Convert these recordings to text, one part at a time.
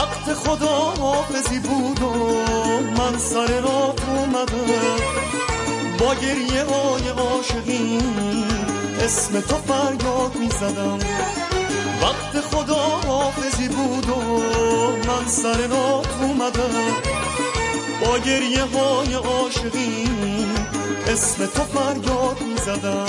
وقت خداحافظی بود و من سر راه اومدم، با گریه های عاشقی اسم تو فریاد می زدم. وقت خداحافظی بود و من سر راه اومدم، با گریه های عاشقی اسم تو فریاد می زدم.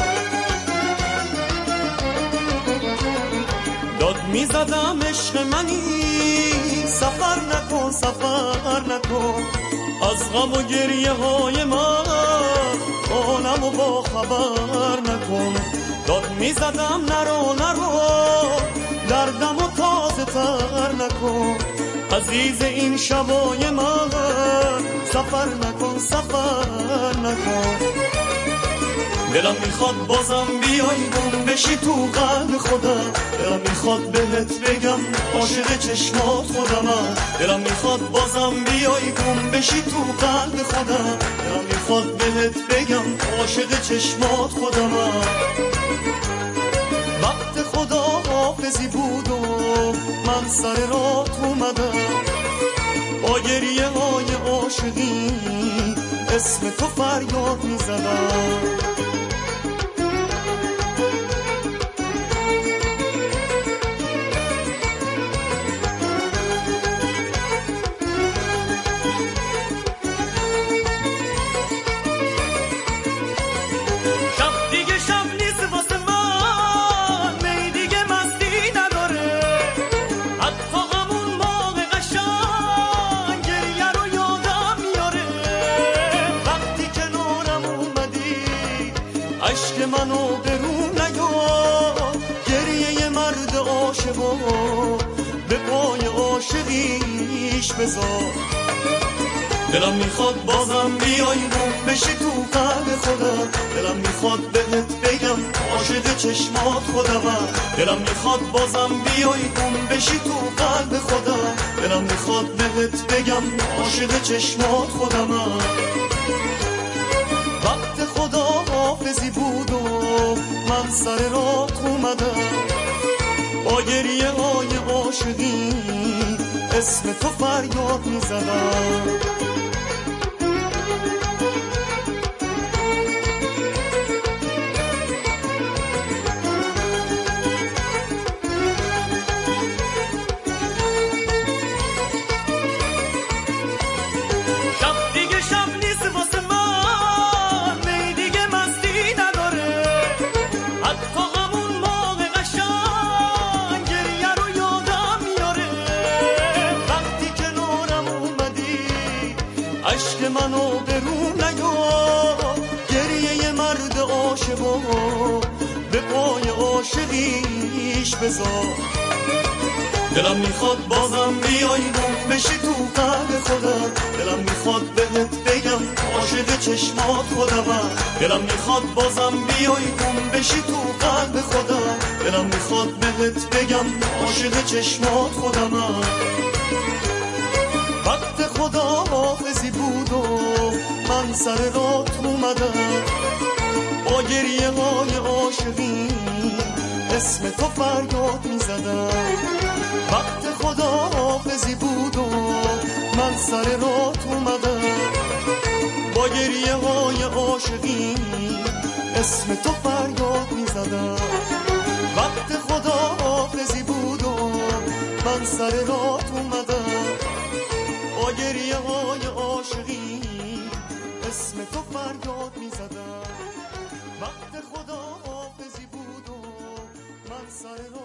داد می زدم عشق منی، سفر نکن سفر نکن، از غم و گریه های من آنم و با خبر نکن. داد می زدم نرو نرو، دردم و تازه تر نکن، عزیز این شبای من سفر نکن سفر نکن. دلم میخواد بازم بیای گم بشی تو قلب خودم، دلم میخواد بهت بگم عاشق چشمات خودمم. دلم میخواد بازم بیای گم بشی تو قلب خودم، دلم میخواد بهت بگم عاشق چشمات خودمم. وقت خداحافظی بود و من سر راه اومدم، با گریه های عاشقی اسم تو فریاد میزدم. عشق منو برون نیار، گریه مرد عاشقو به پای عاشقیش بذار. دلم میخواد بازم بیای گم بشی تو قلب خودم، دلم میخواد بهت بگم عاشق چشمات خودمم. دلم میخواد بازم بیای گم بشی تو قلب خودم، دلم میخواد بهت بگم عاشق چشمات خودمم. وقت خداحافظی بود و من سر راه اومدم، با گریه های عاشقی اسم تو فریاد میزدم. عشق منو برون نیار، گریه مرد عاشقو به پای عاشقیش بذار. دلم میخواد بازم بیای گم بشی تو قلب خودم، دلم میخواد بهت بگم عاشق چشمات خودمم. دلم میخواد بازم بیای گم بشی تو قلب خودم، دلم میخواد بهت بگم عاشق چشمات خودمم. وقت خداحافظی بود و من سر راه اومدم، با گریه های عاشقی اسم تو فریاد میزدم. وقت خداحافظی بود و من سر راه اومدم، با گریه های عاشقی اسم تو فریاد میزدم. وقت خداحافظی بود و من سر راه اومدم، با گریه های عاشقی اسم تو فریاد میزدم. وقت خداحافظی بود و من سر